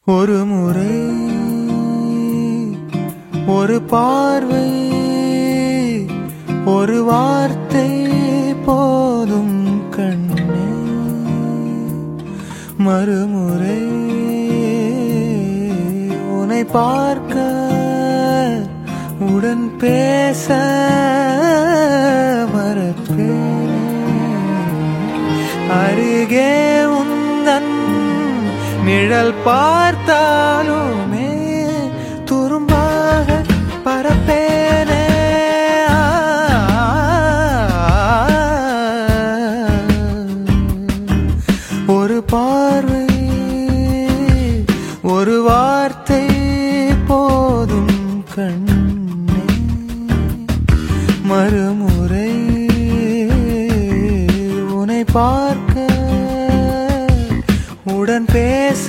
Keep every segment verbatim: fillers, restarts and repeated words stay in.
ஒரு முறை ஒரு பார்வை ஒரு வார்த்தை போதும் கண்ணே, மறுமுறை உன்னை பார்க்க உடன் பேச மறப்பேன். அருகே உந்தன் நிழல் பார்த்தாலுமே துரும்பாக பரப்பேனே. ஒரு பார்வை ஒரு வார்த்தை போதும் கண்ணே, மறுமுறை உன்னை பார்க்க உடன் பேச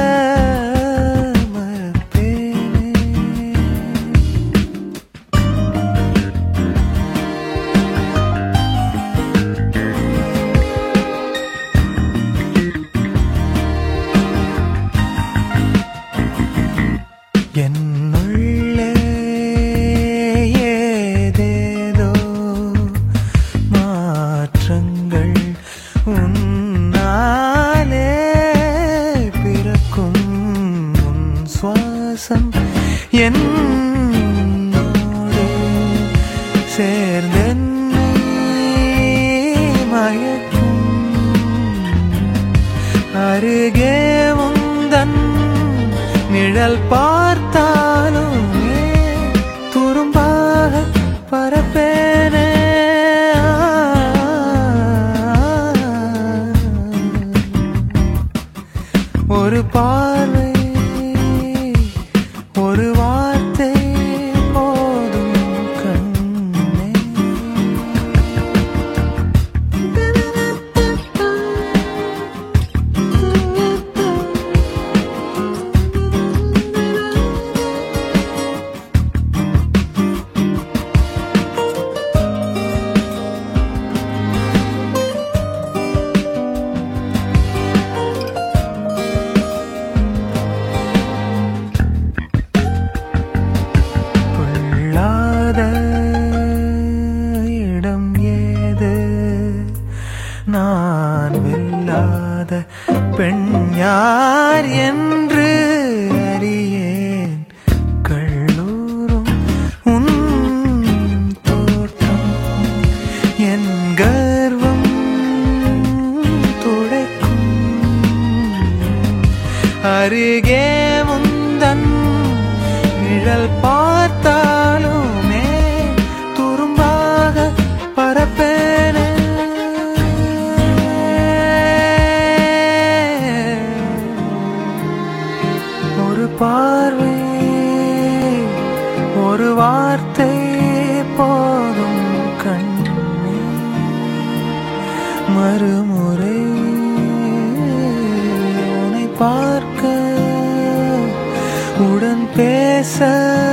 என்னுள்ளே ஏதேதோ மாற்றங்கள் உன்னாலே பிறக்கும். உன் சுவாசம் என்னோடு சேர்ந்தென்னை மயக்கும். அருகே உந்தன் நிழல் பார்த்தாலுமே துரும்பாக பரப்பேனே. ஒரு பார்வை ஒரு வார்த்தை போதும் கண்ணே. இடம் ஏது நான் வெல்லாத பெண் யார் என்று அறியேன். கள்ளூரும் உன் தோற்றம் என் கர்வம் துடைக்கும். அருகே முந்தன் நிழல் பார்த்தாலுமே துரும்பாக பரப்பேனே. ஒரு பார்வை ஒரு வார்த்தை போதும் கண்ணே, மறுமுறை உன்னை பார்க்க உடன் பேச